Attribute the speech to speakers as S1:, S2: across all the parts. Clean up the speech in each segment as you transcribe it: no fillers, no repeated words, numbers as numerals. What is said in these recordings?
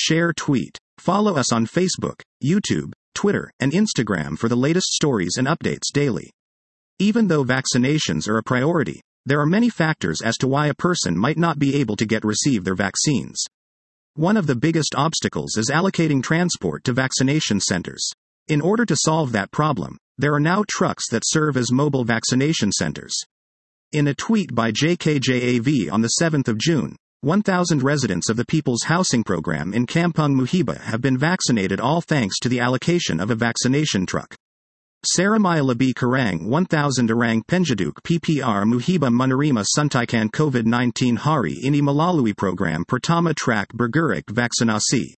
S1: share, tweet. Follow us on Facebook, YouTube, Twitter, and Instagram for the latest stories and updates daily. Even though vaccinations are a priority, there are many factors as to why a person might not be able to receive their vaccines. One of the biggest obstacles is allocating transport to vaccination centers. In order to solve that problem, there are now trucks that serve as mobile vaccination centers. In a tweet by JKJAV on the 7th of June, 1,000 residents of the People's Housing Program in Kampung Muhiba have been vaccinated, all thanks to the allocation of a vaccination truck. Saramaya Labi Karang 1000 Orang Penduduk PPR Muhiba Menerima Suntikan COVID-19 Hari Ini Melalui Program Pertama Track Bergerak Vaksinasi.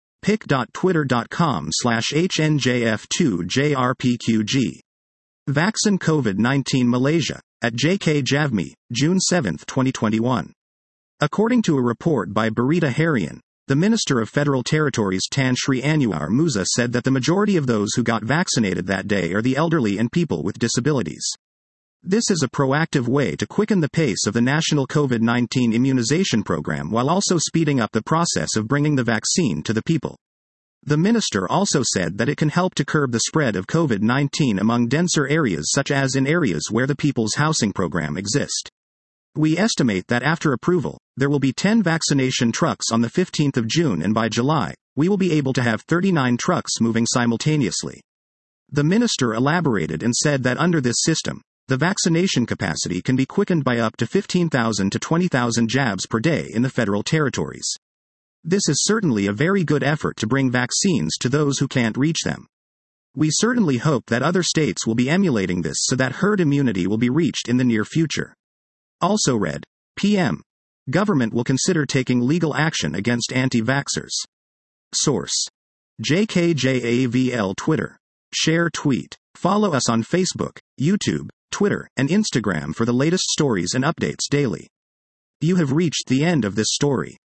S1: pic.twitter.com/HNJF2JRPQG. Vaccine COVID-19 Malaysia, at JKJAVME, June 7, 2021. According to a report by Berita Harian, the Minister of Federal Territories Tan Sri Anwar Musa said that the majority of those who got vaccinated that day are the elderly and people with disabilities. This is a proactive way to quicken the pace of the national COVID-19 immunization program while also speeding up the process of bringing the vaccine to the people. The minister also said that it can help to curb the spread of COVID-19 among denser areas such as in areas where the People's Housing Program exists. We estimate that after approval, there will be 10 vaccination trucks on the 15th of June, and by July, we will be able to have 39 trucks moving simultaneously. The minister elaborated and said that under this system, the vaccination capacity can be quickened by up to 15,000 to 20,000 jabs per day in the federal territories. This is certainly a very good effort to bring vaccines to those who can't reach them. We certainly hope that other states will be emulating this so that herd immunity will be reached in the near future. Also read, PM. Government will consider taking legal action against anti-vaxxers. Source: JKJAVL Twitter. Share, tweet. Follow us on Facebook, YouTube, Twitter, and Instagram for the latest stories and updates daily. You have reached the end of this story.